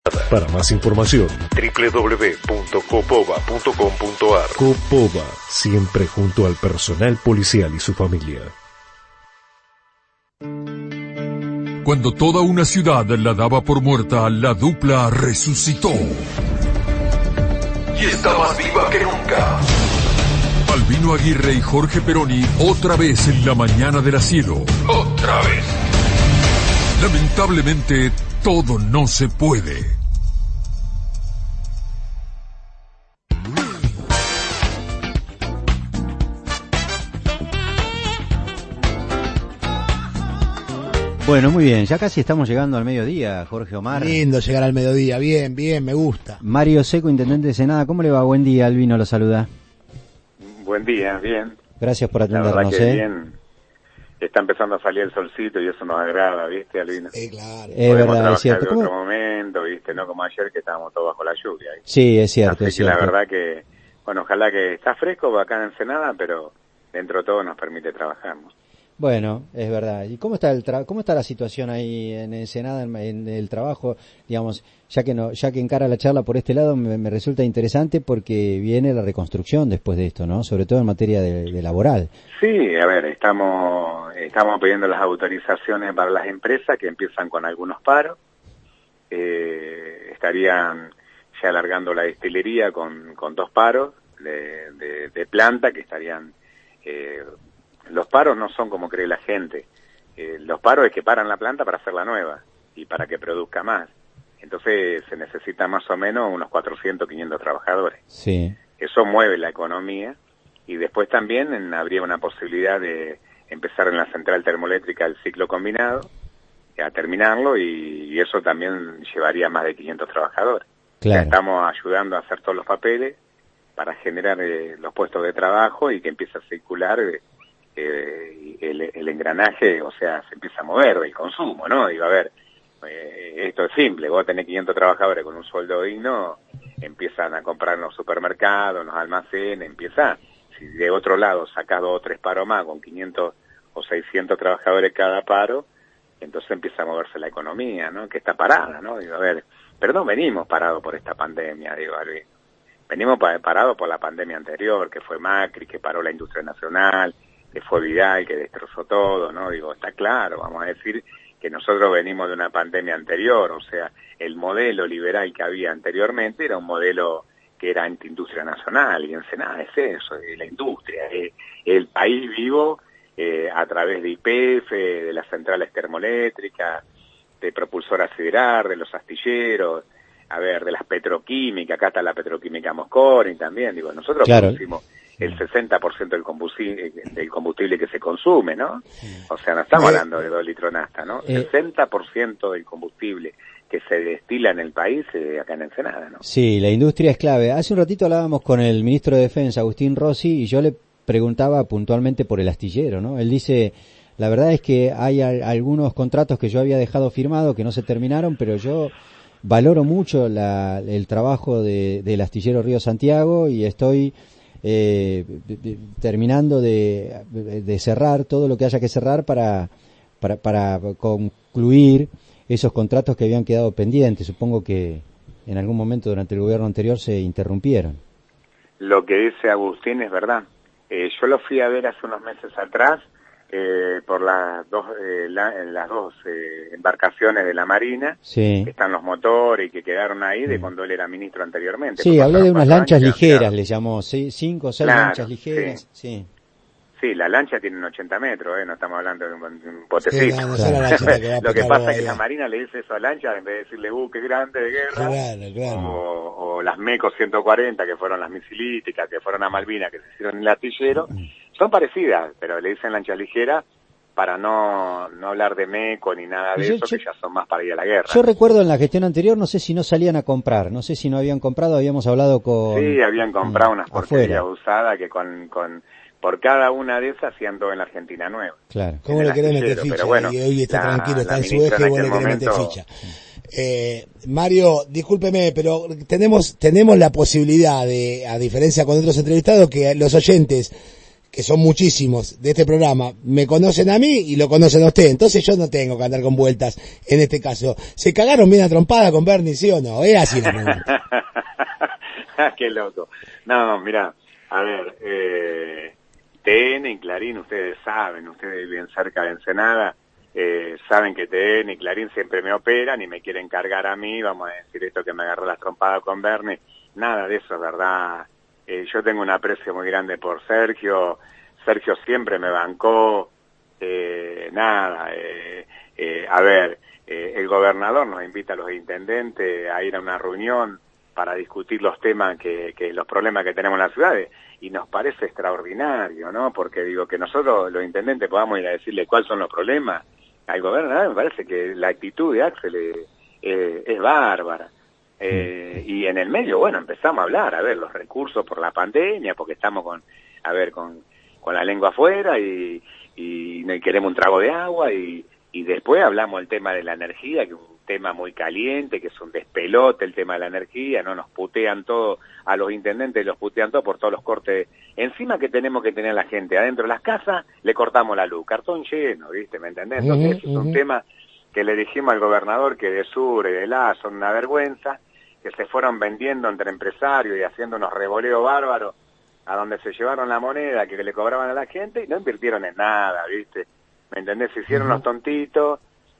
Para más información, www.copova.com.ar. Copova, siempre junto al personal policial y su familia. Cuando toda una ciudad la daba por muerta, la dupla resucitó. Y está más viva que nunca. Albino Aguirre y Jorge Peroni, otra vez en la mañana del asilo. ¡Otra vez! Lamentablemente, todo no se puede. Bueno, muy bien, ya casi estamos llegando al mediodía, Jorge Omar. Lindo llegar al mediodía, bien, me gusta. Mario Seco, intendente de Senada, ¿cómo le va? Buen día, Albino lo saluda. Buen día, bien. Gracias por atendernos, la verdad que bien. Está empezando a salir el solcito y eso nos agrada, ¿viste, Albino? Claro. Es verdad, es cierto. En otro momento, ¿viste? No como ayer que estábamos todos bajo la lluvia. ¿viste? Sí, es cierto, Así que la verdad que, bueno, ojalá que está fresco acá en Ensenada, pero dentro de todo nos permite trabajar, ¿no? Bueno, es verdad. ¿Y cómo está cómo está la situación ahí en Ensenada, en el trabajo? Digamos, ya que encara la charla por este lado, me resulta interesante porque viene la reconstrucción después de esto, ¿no? Sobre todo en materia de laboral. Sí, a ver, estamos pidiendo las autorizaciones para las empresas que empiezan con algunos paros. Estarían ya alargando la destilería con 2 paros de planta que estarían... los paros no son como cree la gente. Los paros es que paran la planta para hacerla nueva y para que produzca más. Entonces se necesita más o menos unos 400, 500 trabajadores. Sí. Eso mueve la economía y después también habría una posibilidad de empezar en la central termoeléctrica el ciclo combinado, a terminarlo y eso también llevaría más de 500 trabajadores. Claro. Estamos ayudando a hacer todos los papeles para generar los puestos de trabajo y que empiece a circular el engranaje, o sea, se empieza a mover del consumo, ¿no? Digo, a ver, esto es simple, vos tenés 500 trabajadores con un sueldo digno, empiezan a comprar en los supermercados, en los almacenes, si de otro lado sacás 2 o 3 paros más con 500 o 600 trabajadores cada paro, entonces empieza a moverse la economía, ¿no? Que está parada, ¿no? Digo, a ver, pero no venimos parados por esta pandemia, digo, Alvin. Venimos parados por la pandemia anterior, que fue Macri, que paró la industria nacional, que fue Vidal, que destrozó todo, ¿no? Digo, está claro, vamos a decir que nosotros venimos de una pandemia anterior, o sea, el modelo liberal que había anteriormente era un modelo que era antiindustria nacional, y Ensenada es eso, la industria, el país vivo a través de YPF, de las centrales termoeléctricas, de propulsoras siderar, de los astilleros, a ver, de las petroquímicas, acá está la petroquímica Mosconi también, digo, nosotros producimos el 60% del combustible que se consume, ¿no? O sea, no estamos hablando de 2 litros de nafta, ¿no? 60% del combustible que se destila en el país acá en Ensenada, ¿no? Sí, la industria es clave. Hace un ratito hablábamos con el ministro de Defensa, Agustín Rossi, y yo le preguntaba puntualmente por el astillero, ¿no? Él dice, la verdad es que hay algunos contratos que yo había dejado firmado que no se terminaron, pero yo valoro mucho el trabajo del astillero Río Santiago y estoy terminando de cerrar todo lo que haya que cerrar para concluir esos contratos que habían quedado pendientes. Supongo que en algún momento durante el gobierno anterior se interrumpieron. Lo que dice Agustín es verdad. Yo lo fui a ver hace unos meses atrás por las dos embarcaciones de la Marina, sí, que están los motores y que quedaron ahí de cuando él era ministro anteriormente. Sí, hablé de unas lanchas ligeras, le llamó, ¿sí? 5 o 6 lanchas ligeras, sí. Sí, la lancha tiene 80 metros, no estamos hablando de un botecito. Sí, no, claro. Lo que pasa es que la Marina le dice eso a lancha en vez de decirle buque grande de guerra, claro. O las MECO 140, que fueron las misilíticas, que fueron a Malvinas, que se hicieron en el astillero, son parecidas, pero le dicen lancha ligera para no hablar de MECO ni nada de eso, que ya son más para ir a la guerra. Yo recuerdo en la gestión anterior, no sé si no salían a comprar, no sé si no habían comprado, habíamos hablado con... Sí, habían comprado unas porquerías usadas que por cada una de esas hacían todo en la Argentina nueva. Claro. ¿Cómo le querés meter ficha? Bueno, y hoy está tranquilo, está en su eje y vos le querés meter ficha. Mario, discúlpeme, pero tenemos la posibilidad de, a diferencia con otros entrevistados, que los oyentes que son muchísimos de este programa, me conocen a mí y lo conocen a usted, entonces yo no tengo que andar con vueltas en este caso. ¿Se cagaron bien a trompada con Bernie, sí o no? Es así la pregunta. Qué loco. No, mira, a ver, TN y Clarín, ustedes saben, ustedes viven cerca de Ensenada, saben que TN y Clarín siempre me operan y me quieren cargar a mí, vamos a decir esto que me agarró las trompadas con Bernie, nada de eso es verdad. Yo tengo un aprecio muy grande por Sergio siempre me bancó, a ver, el gobernador nos invita a los intendentes a ir a una reunión para discutir los temas los problemas que tenemos en las ciudades, y nos parece extraordinario, ¿no? Porque digo, que nosotros los intendentes podamos ir a decirle cuáles son los problemas al gobernador, me parece que la actitud de Axel es bárbara. Y en el medio, bueno, empezamos a hablar, a ver, los recursos por la pandemia, porque estamos con la lengua afuera y queremos un trago de agua, y después hablamos del tema de la energía, que es un tema muy caliente, que es un despelote el tema de la energía, no nos putean todo, a los intendentes los putean todo por todos los cortes encima que tenemos que tener la gente adentro de las casas, le cortamos la luz, cartón lleno, ¿viste? ¿Me entendés? Entonces eso es un tema que le dijimos al gobernador, que de Sur y de La son una vergüenza, que se fueron vendiendo entre empresarios y haciendo unos revoleos bárbaros, a donde se llevaron la moneda que le cobraban a la gente y no invirtieron en nada, ¿viste? ¿Me entendés? Se hicieron los tontitos,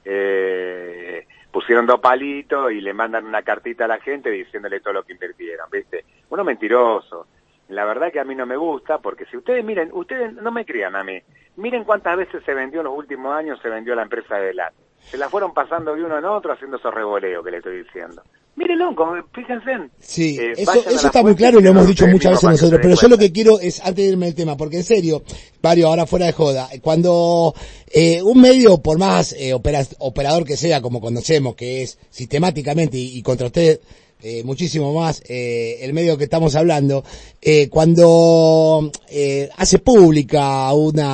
pusieron 2 palitos y le mandan una cartita a la gente diciéndole todo lo que invirtieron, ¿viste? Uno mentiroso. La verdad que a mí no me gusta, porque si ustedes miren, ustedes no me crean a mí, miren cuántas veces se vendió en los últimos años, se vendió la empresa de LAT. Se la fueron pasando de uno en otro haciendo esos revoleos que le estoy diciendo. Mírenlo, fíjense. Sí, eso está muy claro y lo hemos dicho muchas veces nosotros, pero yo lo que quiero es, antes de irme del tema, porque en serio, Mario, ahora fuera de joda, cuando un medio, por más operador que sea, como conocemos, que es sistemáticamente y contra usted, muchísimo más, el medio que estamos hablando, cuando hace pública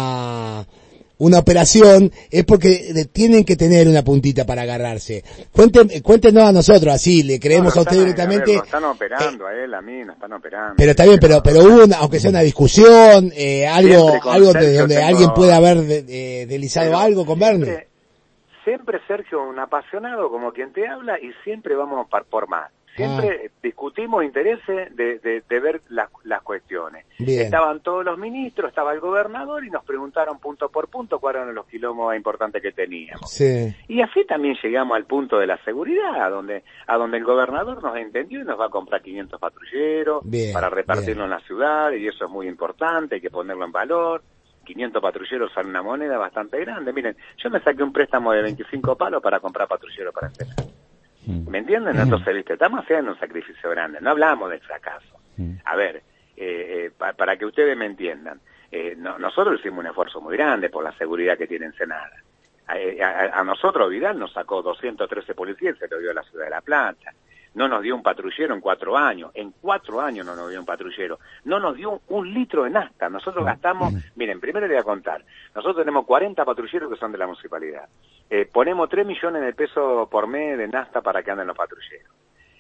una operación, es porque tienen que tener una puntita para agarrarse. Cuéntenos a nosotros, así, le creemos a usted directamente. Nos están operando a él, a mí, nos están operando. Pero está bien, pero hubo aunque sea una discusión, algo de donde alguien pueda haber deslizado algo con Bernie. Siempre Sergio, un apasionado como quien te habla, y siempre vamos por más. Siempre discutimos intereses de ver las cuestiones. Bien. Estaban todos los ministros, estaba el gobernador y nos preguntaron punto por punto cuáles eran los quilombos importantes que teníamos. Sí. Y así también llegamos al punto de la seguridad, a donde el gobernador nos entendió y nos va a comprar 500 patrulleros para repartirlo en la ciudad, y eso es muy importante, hay que ponerlo en valor. 500 patrulleros son una moneda bastante grande. Miren, yo me saqué un préstamo de 25 palos para comprar patrulleros para Ensenada. ¿Me entienden? Entonces, viste, estamos haciendo un sacrificio grande, no hablamos de fracaso. A ver, para que ustedes me entiendan, nosotros hicimos un esfuerzo muy grande por la seguridad que tiene Ensenada. A nosotros Vidal nos sacó 213 policías y se lo dio a la ciudad de La Plata. No nos dio un patrullero en 4 años. En 4 años no nos dio un patrullero. No nos dio un litro de nafta. Nosotros gastamos, miren, primero le voy a contar. Nosotros tenemos 40 patrulleros que son de la municipalidad. Ponemos 3 millones de pesos por mes de nafta para que anden los patrulleros.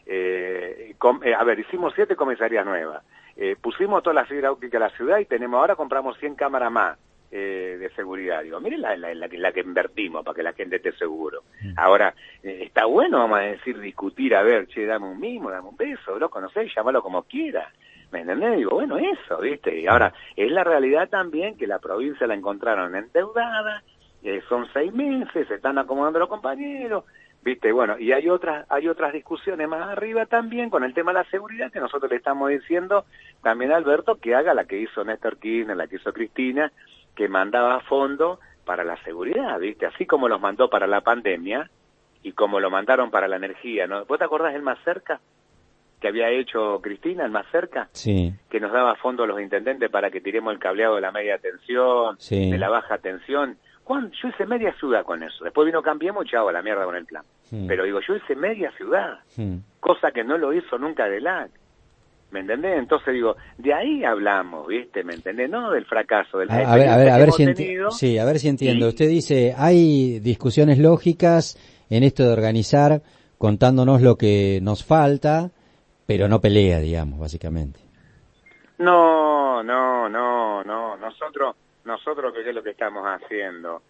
A ver, hicimos 7 comisarías nuevas. Pusimos toda la fibra óptica a la ciudad y ahora compramos 100 cámaras más de seguridad. Digo, miren la que invertimos para que la gente esté seguro. Ahora, está bueno, vamos a decir, discutir, a ver, che, dame un mimo, dame un beso, loco, no sé, llámalo como quiera. ¿Me entendés? Digo, bueno, eso, ¿viste? Y ahora, es la realidad también que la provincia la encontraron endeudada, son 6 meses, se están acomodando los compañeros, ¿viste? Bueno, y hay otras discusiones más arriba también con el tema de la seguridad, que nosotros le estamos diciendo también a Alberto que haga la que hizo Néstor Kirchner, la que hizo Cristina, que mandaba fondos para la seguridad, ¿viste? Así como los mandó para la pandemia y como lo mandaron para la energía, ¿no? ¿Vos te acordás del Más Cerca que había hecho Cristina, el Más Cerca? Sí. Que nos daba fondos a los intendentes para que tiremos el cableado de la media tensión, sí, de la baja tensión. Yo hice media ciudad con eso. Después vino Cambiemos y chao, a la mierda con el plan. Pero digo, yo hice media ciudad, cosa que no lo hizo nunca de LAC. ¿Me entendés? Entonces digo, de ahí hablamos, ¿viste? ¿Me entendés? No del fracaso, del a ver si entiendo. Y usted dice, hay discusiones lógicas en esto de organizar, contándonos lo que nos falta, pero no pelea, digamos, básicamente. No, Nosotros, ¿qué es lo que estamos haciendo?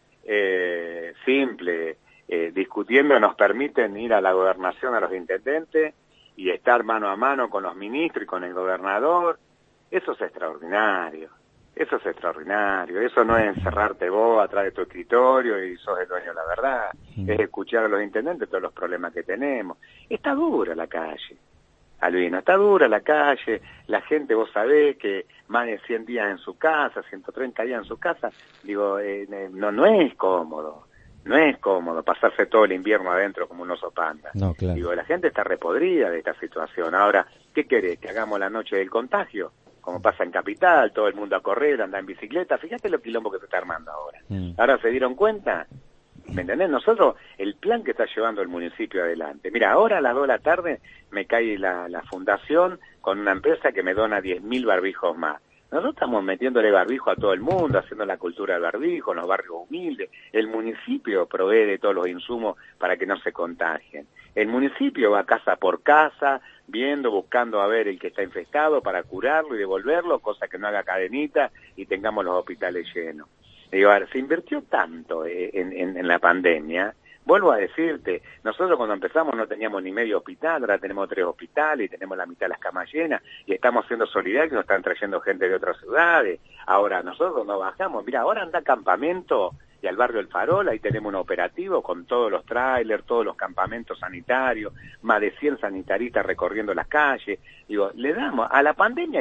Simple, discutiendo, nos permiten ir a la gobernación, a los intendentes, y estar mano a mano con los ministros y con el gobernador. Eso es extraordinario. Eso no es encerrarte vos atrás de tu escritorio y sos el dueño de la verdad. Es escuchar a los intendentes todos los problemas que tenemos. Está dura la calle, Albino, está dura la calle. La gente, vos sabés que más de 100 días en su casa, 130 días en su casa, digo, no es cómodo. No es cómodo pasarse todo el invierno adentro como un oso panda. No, claro. Digo, la gente está repodrida de esta situación. Ahora, ¿qué querés? ¿Que hagamos la noche del contagio? Como pasa en Capital, todo el mundo a correr, anda en bicicleta. Fíjate lo quilombo que se está armando ahora. Ahora se dieron cuenta, ¿me entendés? Nosotros, el plan que está llevando el municipio adelante. Mira, ahora a las 2 de la tarde me cae la fundación con una empresa que me dona 10.000 barbijos más. Nosotros estamos metiéndole barbijo a todo el mundo, haciendo la cultura del barbijo, en los barrios humildes. El municipio provee de todos los insumos para que no se contagien. El municipio va casa por casa, viendo, buscando a ver el que está infectado para curarlo y devolverlo, cosa que no haga cadenita y tengamos los hospitales llenos. Digo, a ver, se invirtió tanto en la pandemia. Vuelvo a decirte, nosotros cuando empezamos no teníamos ni medio hospital, ahora tenemos 3 hospitales y tenemos la mitad de las camas llenas y estamos siendo solidarios, nos están trayendo gente de otras ciudades. Ahora nosotros no bajamos, mira, ahora anda Campamento y al barrio El Farol, ahí tenemos un operativo con todos los trailers, todos los campamentos sanitarios, más de 100 sanitaristas recorriendo las calles. Digo, le damos, a la pandemia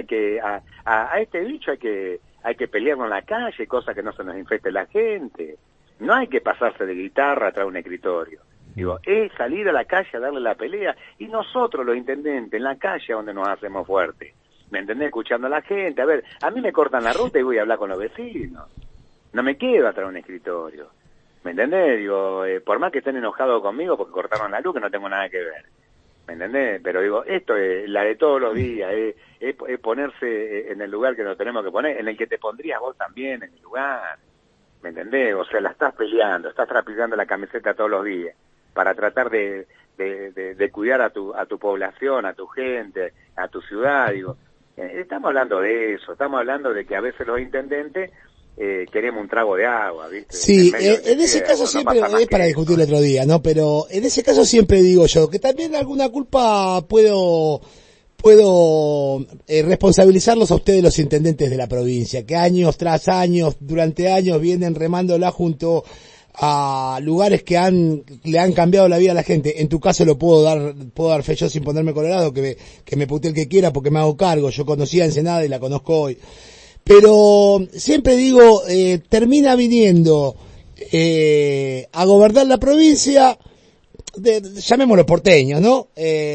a este bicho hay que pelearlo en la calle, cosa que no se nos infecte la gente. No hay que pasarse de guitarra atrás de un escritorio. Digo, es salir a la calle a darle la pelea, y nosotros los intendentes en la calle donde nos hacemos fuertes. ¿Me entendés? Escuchando a la gente. A ver, a mí me cortan la ruta y voy a hablar con los vecinos. No me quedo atrás de un escritorio. ¿Me entendés? Digo, por más que estén enojados conmigo porque cortaron la luz, que no tengo nada que ver. ¿Me entendés? Pero digo, esto es la de todos los días, es ponerse en el lugar que nos tenemos que poner, en el que te pondrías vos también, en el lugar. ¿Me entendés? O sea, la estás peleando, estás trapicando la camiseta todos los días para tratar de cuidar a tu población, a tu gente, a tu ciudad. Digo, estamos hablando de eso, estamos hablando de que a veces los intendentes queremos un trago de agua, ¿viste? Sí, en ese caso siempre, es para discutir otro día, ¿no? Pero en ese caso siempre digo yo que también alguna culpa puedo responsabilizarlos a ustedes, los intendentes de la provincia, que años tras años, durante años vienen remándola junto a lugares que le han cambiado la vida a la gente. En tu caso lo puedo dar fe yo sin ponerme colorado, que me putee el que quiera porque me hago cargo. Yo conocía a Ensenada y la conozco hoy. Pero siempre digo, termina viniendo a gobernar la provincia, llamémoslo porteños, ¿no?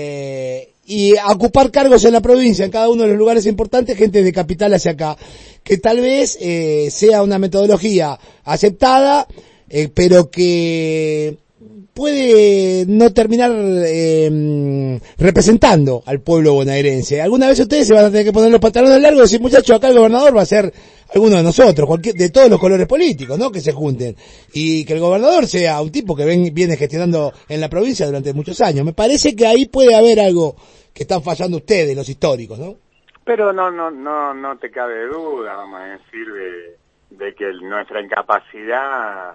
Y a ocupar cargos en la provincia, en cada uno de los lugares importantes, gente de capital hacia acá, que tal vez sea una metodología aceptada, pero que puede no terminar representando al pueblo bonaerense. Alguna vez ustedes se van a tener que poner los pantalones largos y decir, muchachos, acá el gobernador va a ser alguno de nosotros, de todos los colores políticos, ¿no? Que se junten. Y que el gobernador sea un tipo que viene gestionando en la provincia durante muchos años. Me parece que ahí puede haber algo que están fallando ustedes, los históricos, ¿no? Pero no te cabe duda, vamos a decir, de que nuestra incapacidad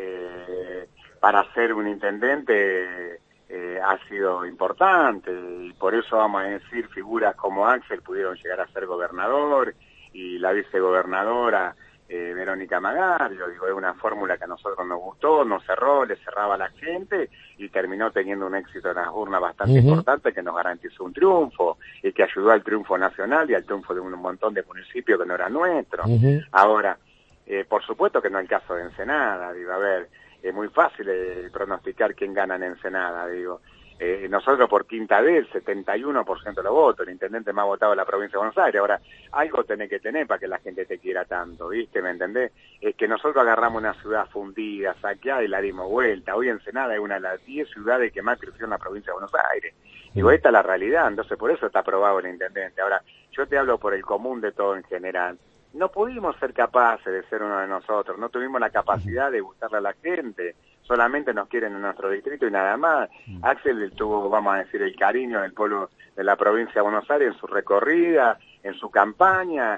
para ser un intendente ha sido importante, y por eso vamos a decir figuras como Axel pudieron llegar a ser gobernador, y la vicegobernadora Verónica Magario. Digo, es una fórmula que a nosotros nos gustó, nos cerró, le cerraba a la gente y terminó teniendo un éxito en las urnas bastante importante, que nos garantizó un triunfo y que ayudó al triunfo nacional y al triunfo de un montón de municipios que no eran nuestros. Ahora, por supuesto que no es el caso de Ensenada. Digo, a ver, es muy fácil pronosticar quién gana en Ensenada. Digo, nosotros por quinta vez, 71% de los votos, el intendente más votado de la provincia de Buenos Aires. Ahora, algo tenés que tener para que la gente te quiera tanto, ¿viste? ¿Me entendés? Es que nosotros agarramos una ciudad fundida, saqueada, y la dimos vuelta. Hoy Ensenada es una de las 10 ciudades que más creció en la provincia de Buenos Aires. Digo, esta es la realidad, entonces por eso está aprobado el intendente. Ahora, yo te hablo por el común de todo en general. No pudimos ser capaces de ser uno de nosotros, no tuvimos la capacidad de gustarle a la gente, solamente nos quieren en nuestro distrito y nada más. Axel tuvo, vamos a decir, el cariño del pueblo de la provincia de Buenos Aires en su recorrida, en su campaña,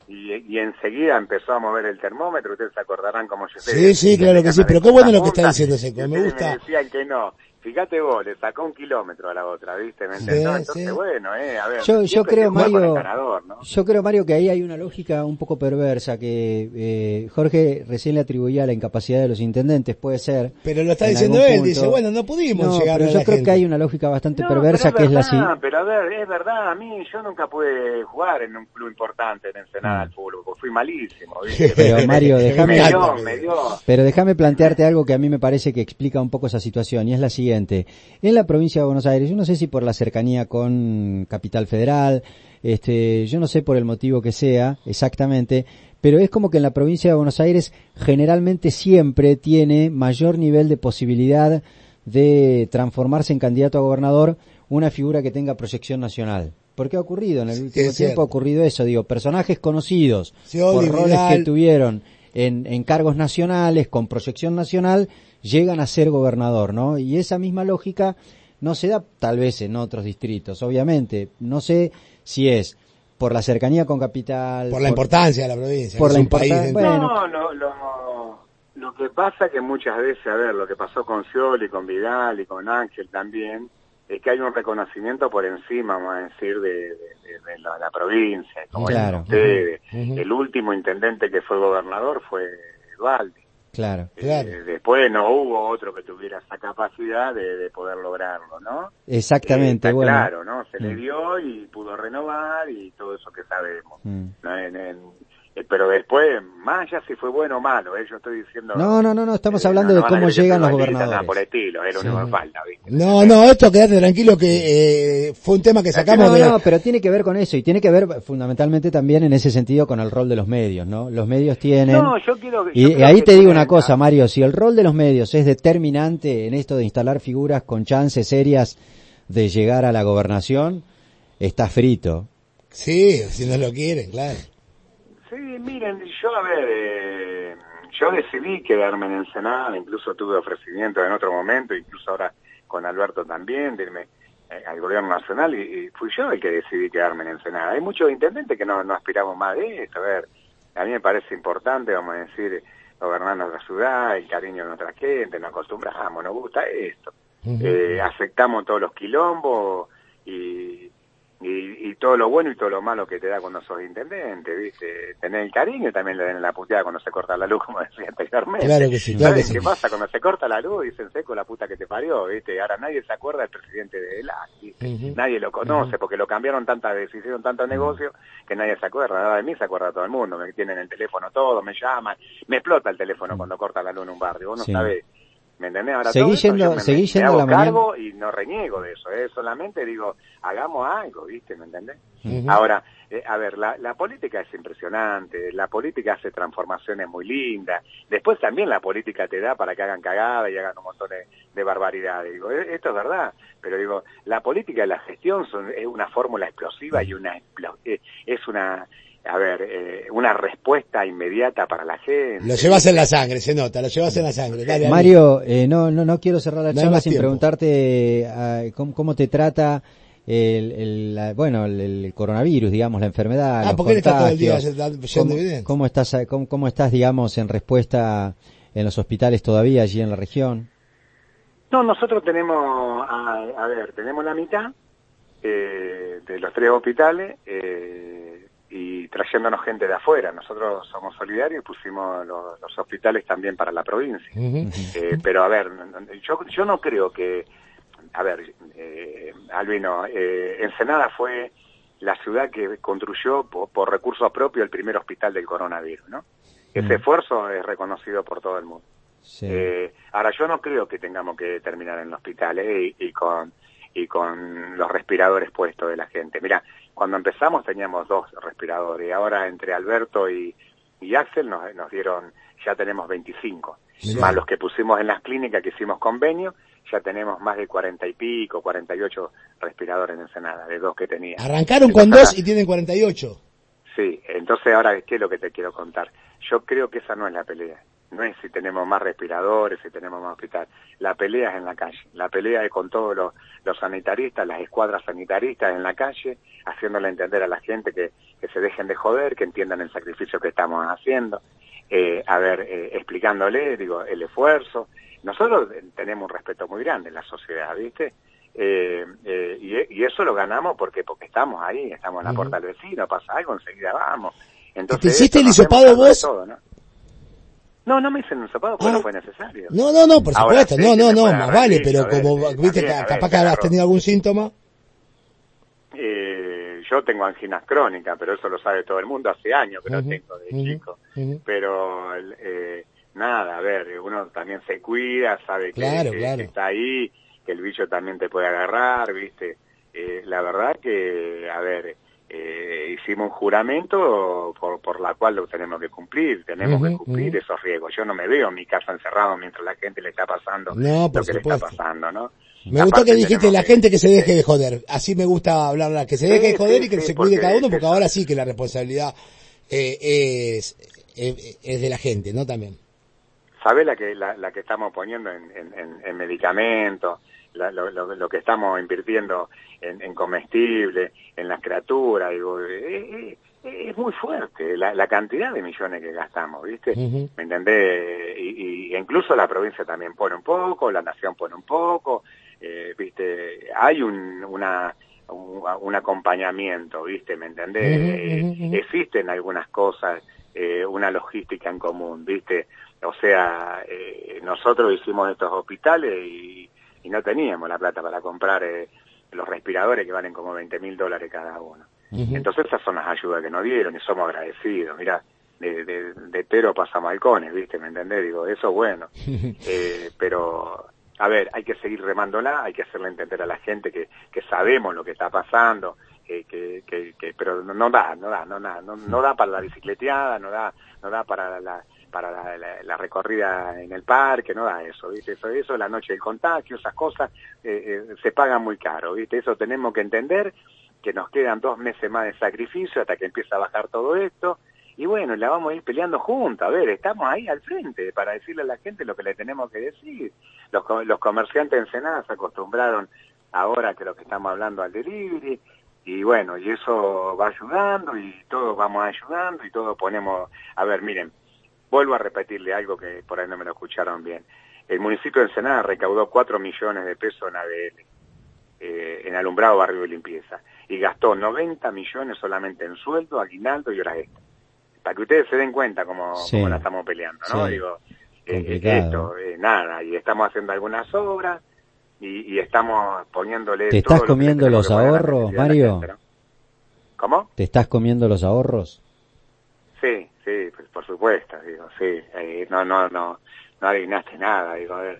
y enseguida empezó a mover el termómetro. Ustedes se acordarán cómo yo Sí, claro que sí, pero qué bueno lo que está diciendo Seco, me gusta. Me decían que no. Fíjate vos, le sacó 1 kilómetro a la otra, ¿viste? ¿Me entendió? Entonces, bueno, a ver. Yo creo, Mario, ganador, ¿no? yo creo, Mario, que ahí hay una lógica un poco perversa que Jorge recién le atribuía a la incapacidad de los intendentes, puede ser. Pero lo está diciendo él, dice, bueno, no pudimos llegar a la gente. Yo creo que hay una lógica bastante perversa que es la siguiente. Pero a ver, es verdad, a mí yo nunca pude jugar en un club importante en Ensenada al fútbol, porque fui malísimo, ¿viste? Pero Mario, Pero déjame plantearte algo que a mí me parece que explica un poco esa situación, y es la siguiente. En la provincia de Buenos Aires, yo no sé si por la cercanía con Capital Federal, yo no sé por el motivo que sea exactamente, pero es como que en la provincia de Buenos Aires generalmente siempre tiene mayor nivel de posibilidad de transformarse en candidato a gobernador una figura que tenga proyección nacional. ¿Por qué ha ocurrido? En el último tiempo ha ocurrido eso, personajes conocidos por roles que tuvieron en cargos nacionales, con proyección nacional, llegan a ser gobernador, ¿no? Y esa misma lógica no se da tal vez en otros distritos, obviamente. No sé si es por la cercanía con Capital... Por la importancia de la provincia. Por la importancia... Bueno. Lo que pasa que muchas veces, a ver, lo que pasó con Scioli, con Vidal y con Ángel también, es que hay un reconocimiento por encima, vamos a decir, de la provincia, como claro. Ustedes. El último intendente que fue gobernador fue Dualde. Claro. Después no hubo otro que tuviera esa capacidad de poder lograrlo, ¿no? Exactamente, bueno. Claro, ¿no? Se le dio y pudo renovar y todo eso que sabemos. Pero después, más allá si fue bueno o malo, yo estoy diciendo... No, estamos hablando de cómo llegan los gobernadores. Por estilo, es lo único que falta, ¿viste? No, esto quédate tranquilo que fue un tema que sacamos No, pero tiene que ver con eso, y tiene que ver fundamentalmente también en ese sentido con el rol de los medios, ¿no? Los medios tienen... Y ahí te digo una cosa, Mario, si el rol de los medios es determinante en esto de instalar figuras con chances serias de llegar a la gobernación, está frito. Sí, si no lo quieren, claro. Sí, miren, yo decidí quedarme en Ensenada, incluso tuve ofrecimientos en otro momento, incluso ahora con Alberto también, de irme al gobierno nacional, y fui yo el que decidí quedarme en Ensenada. Hay muchos intendentes que no aspiramos más de esto, a mí me parece importante, vamos a decir, gobernar nuestra ciudad, el cariño de nuestra gente, nos acostumbramos, nos gusta esto. Aceptamos todos los quilombos y todo lo bueno y todo lo malo que te da cuando sos intendente, ¿viste? Tener el cariño y también le den la puteada cuando se corta la luz, como decía anteriormente. Claro que sí, ¿Sabes qué pasa? Cuando se corta la luz dicen Seco, la puta que te parió, ¿viste? Ahora nadie se acuerda del presidente de ELA, ¿viste? Nadie lo conoce porque lo cambiaron tantas veces, hicieron tantos negocios que nadie se acuerda. Ahora de mí se acuerda todo el mundo, me tienen el teléfono todo, me llaman, me explota el teléfono cuando corta la luz en un barrio, vos no sabés. ¿Me entendés? Ahora seguí yendo me hago la mañana. cargo y no reniego de eso, solamente digo, hagamos algo, ¿viste? ¿Me entendés? Ahora, a ver, la política es impresionante, la política hace transformaciones muy lindas, después también la política te da para que hagan cagada y hagan un montón de barbaridades, digo, esto es verdad, pero digo, la política y la gestión es una fórmula explosiva y es una respuesta inmediata para la gente. Lo llevas en la sangre, se nota, lo llevas en la sangre. Dale, Mario, no quiero cerrar la charla sin preguntarte cómo te trata el coronavirus, digamos, la enfermedad. ¿Por qué está todo el día yendo evidencia? ¿Cómo estás, digamos, en respuesta en los hospitales todavía allí en la región? No, nosotros tenemos, tenemos la mitad de los 3 hospitales, y trayéndonos gente de afuera. Nosotros somos solidarios y pusimos los hospitales también para la provincia. Pero yo no creo que, Albino, Ensenada fue la ciudad que construyó por recursos propios el primer hospital del coronavirus, ¿no? Ese esfuerzo es reconocido por todo el mundo. Sí. Ahora, yo no creo que tengamos que terminar en el hospital y con los respiradores puestos de la gente. Mira, cuando empezamos teníamos 2 respiradores, y ahora entre Alberto y Axel nos dieron, ya tenemos 25. Mirá. Más los que pusimos en las clínicas que hicimos convenio, ya tenemos más de 40 y pico, 48 respiradores en Ensenada, de 2 que tenía. Arrancaron con 2 y tienen 48. Sí, entonces ahora, ¿qué es lo que te quiero contar? Yo creo que esa no es la pelea. no es si tenemos más respiradores, si tenemos más hospital. La pelea es en la calle, la pelea es con todos los sanitaristas, las escuadras sanitaristas en la calle, haciéndole entender a la gente que se dejen de joder, que entiendan el sacrificio que estamos haciendo, explicándole, el esfuerzo. Nosotros tenemos un respeto muy grande en la sociedad, ¿viste? Y eso lo ganamos porque estamos ahí, estamos en la puerta del vecino, pasa algo, enseguida vamos. Entonces, ¿te hiciste el hisopado vos? Todo, ¿no? No me hice un hisopado porque no fue necesario. No, por supuesto, más vale, pero como, viste, capaz que has tenido algún síntoma. Yo tengo anginas crónicas, pero eso lo sabe todo el mundo, hace años que lo tengo de chico. Pero, nada, uno también se cuida, sabe que está ahí, que el bicho también te puede agarrar, viste. La verdad que, hicimos un juramento por la cual lo tenemos que cumplir, esos riesgos. Yo no me veo en mi casa encerrado mientras la gente le está pasando lo que le está pasando, ¿no? Me gustó que dijiste la gente que se deje de joder, así me gusta hablar, que se deje de joder y que se cuide cada uno, porque ahora sí que la responsabilidad es de la gente, ¿no? También. ¿Sabés la que estamos poniendo en medicamentos? Lo que estamos invirtiendo en comestible, en las criaturas, es muy fuerte la cantidad de millones que gastamos, ¿viste? ¿Me entendés? Y incluso la provincia también pone un poco, la nación pone un poco, ¿viste? Hay un acompañamiento, ¿viste? ¿Me entendés? Existen algunas cosas, una logística en común, ¿viste? O sea, nosotros hicimos estos hospitales y no teníamos la plata para comprar los respiradores que valen como $20.000 cada uno. Entonces esas son las ayudas que nos dieron y somos agradecidos. Mirá, de Tero pasamos a halcones, ¿viste? ¿Me entendés? Eso es bueno. Pero, hay que seguir remándola, hay que hacerle entender a la gente que sabemos lo que está pasando, pero no da para la bicicleteada, no da para la recorrida en el parque, no da eso, ¿viste? Eso la noche del contagio, esas cosas se pagan muy caro, ¿viste? Eso tenemos que entender, que nos quedan 2 meses más de sacrificio hasta que empiece a bajar todo esto, y bueno, la vamos a ir peleando juntos. Estamos ahí al frente para decirle a la gente lo que le tenemos que decir. Los comerciantes en Ensenada se acostumbraron ahora que lo que estamos hablando al delivery, y bueno, y eso va ayudando, y todos vamos ayudando, y todos ponemos, miren, vuelvo a repetirle algo que por ahí no me lo escucharon bien. El municipio de Ensenada recaudó 4 millones de pesos en ABL, en alumbrado, barrio y limpieza, y gastó 90 millones solamente en sueldo, aguinaldo y horas extras. Para que ustedes se den cuenta cómo la estamos peleando, ¿no? Nada, y estamos haciendo algunas obras, y estamos poniéndole... ¿Te estás comiendo los ahorros, Mario? Gente, ¿no? ¿Cómo? ¿Te estás comiendo los ahorros? Sí, pues por supuesto, sí. No adivinaste nada,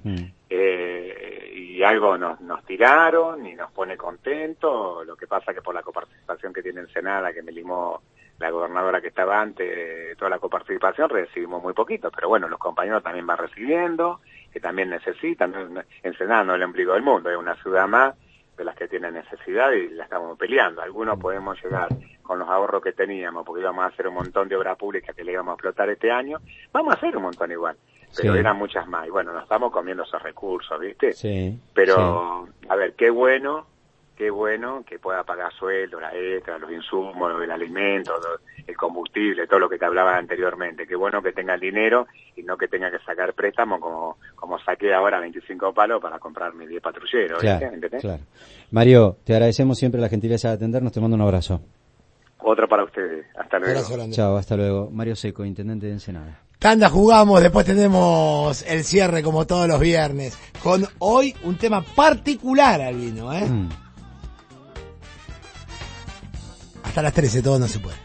y algo nos tiraron y nos pone contentos. Lo que pasa que por la coparticipación que tiene Ensenada, que me limó la gobernadora que estaba antes, toda la coparticipación, recibimos muy poquito, pero bueno, los compañeros también van recibiendo, que también necesitan. Ensenada no es el ombligo del mundo, es una ciudad más de las que tienen necesidad y la estamos peleando. Algunos podemos llegar con los ahorros que teníamos, porque íbamos a hacer un montón de obra pública que le íbamos a explotar este año, vamos a hacer un montón igual, pero eran muchas más, y bueno, nos estamos comiendo esos recursos, ¿viste? Pero, qué bueno que pueda pagar sueldo, la extra, los insumos, el alimento, el combustible, todo lo que te hablaba anteriormente. Qué bueno que tenga el dinero y no que tenga que sacar préstamo como saqué ahora 25 palos para comprarme 10 patrulleros. ¿Entendés? Claro. Mario, te agradecemos siempre la gentileza de atendernos, te mando un abrazo. Otro para ustedes. Hasta luego. Chao, hasta luego. Mario Seco, intendente de Ensenada. Tanda jugamos, después tenemos el cierre como todos los viernes, con hoy un tema particular, Albino, Hasta las 13, todo no se puede.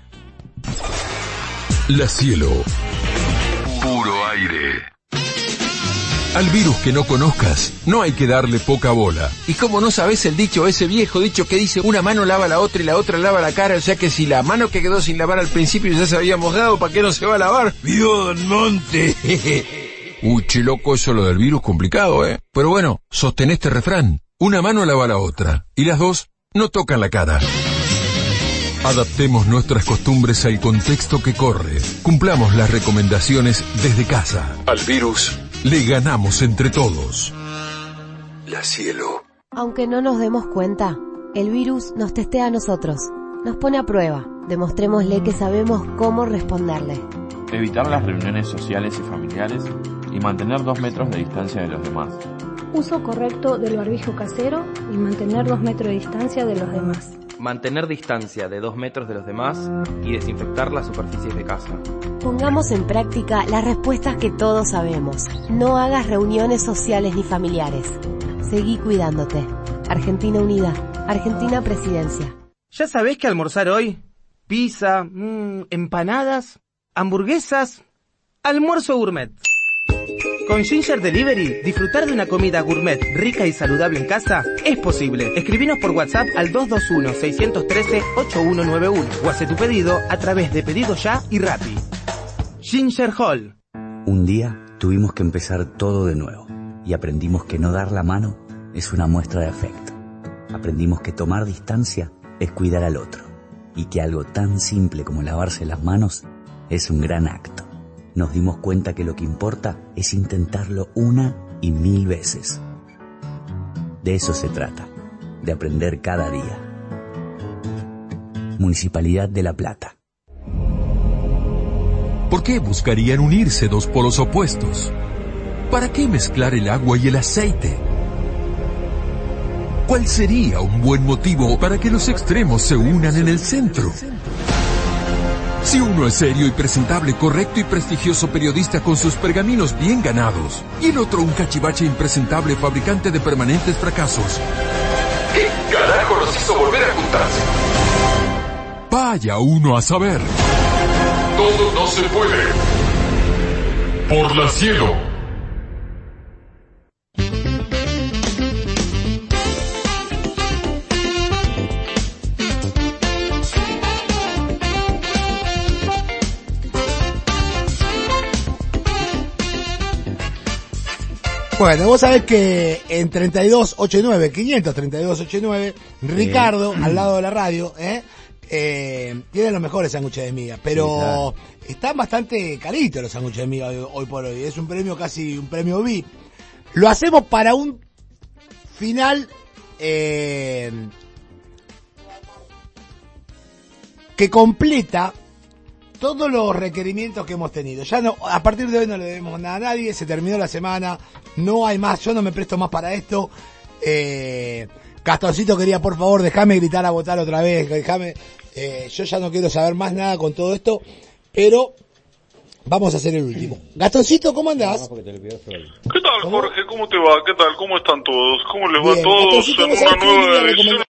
La Cielo. Puro aire. Al virus que no conozcas, no hay que darle poca bola. Y como no sabes el dicho, ese viejo dicho que dice una mano lava la otra y la otra lava la cara, o sea que si la mano que quedó sin lavar al principio ya se había mojado, ¿para qué no se va a lavar? ¡Vivo Don Monte! Uy, che loco, eso lo del virus complicado, Pero bueno, sostén este refrán. Una mano lava la otra, y las dos no tocan la cara. Adaptemos nuestras costumbres al contexto que corre. Cumplamos las recomendaciones desde casa. Al virus le ganamos entre todos. La Cielo. Aunque no nos demos cuenta, el virus nos testea a nosotros. Nos pone a prueba. Demostrémosle que sabemos cómo responderle. Evitar las reuniones sociales y familiares y mantener 2 metros de distancia de los demás. Uso correcto del barbijo casero y mantener 2 metros de distancia de los demás. Mantener distancia de 2 metros de los demás y desinfectar las superficies de casa. Pongamos en práctica las respuestas que todos sabemos. No hagas reuniones sociales ni familiares. Seguí cuidándote. Argentina Unida. Argentina Presidencia. ¿Ya sabés qué almorzar hoy? Pizza, empanadas, hamburguesas, almuerzo gourmet. Con Ginger Delivery, disfrutar de una comida gourmet rica y saludable en casa es posible. Escribinos por WhatsApp al 221-613-8191 o hace tu pedido a través de Pedido Ya y Rappi. Ginger Hall. Un día tuvimos que empezar todo de nuevo y aprendimos que no dar la mano es una muestra de afecto. Aprendimos que tomar distancia es cuidar al otro y que algo tan simple como lavarse las manos es un gran acto. Nos dimos cuenta que lo que importa es intentarlo 1 y 1000 veces. De eso se trata, de aprender cada día. Municipalidad de La Plata. ¿Por qué buscarían unirse dos polos opuestos? ¿Para qué mezclar el agua y el aceite? ¿Cuál sería un buen motivo para que los extremos se unan en el centro? Si uno es serio y presentable, correcto y prestigioso periodista con sus pergaminos bien ganados, y el otro un cachivache impresentable fabricante de permanentes fracasos, ¿qué carajo los hizo volver a juntarse? Vaya uno a saber. Todo no se puede. Por la Cielo. Bueno, vos sabés que en 3289, 53289, Ricardo, al lado de la radio, tiene los mejores sándwiches de miga, pero están bastante caritos los sándwiches de miga hoy por hoy. Es un premio, casi un premio VIP. Lo hacemos para un final que completa todos los requerimientos que hemos tenido. Ya no, a partir de hoy no le debemos nada a nadie, se terminó la semana, no hay más, yo no me presto más para esto. Castoncito quería, por favor, déjame gritar a votar otra vez, yo ya no quiero saber más nada con todo esto, pero vamos a hacer el último. Gastoncito, ¿cómo andás? ¿Qué tal, Jorge? ¿Cómo te va? ¿Qué tal? ¿Cómo están todos? ¿Cómo les va a todos en una nueva edición?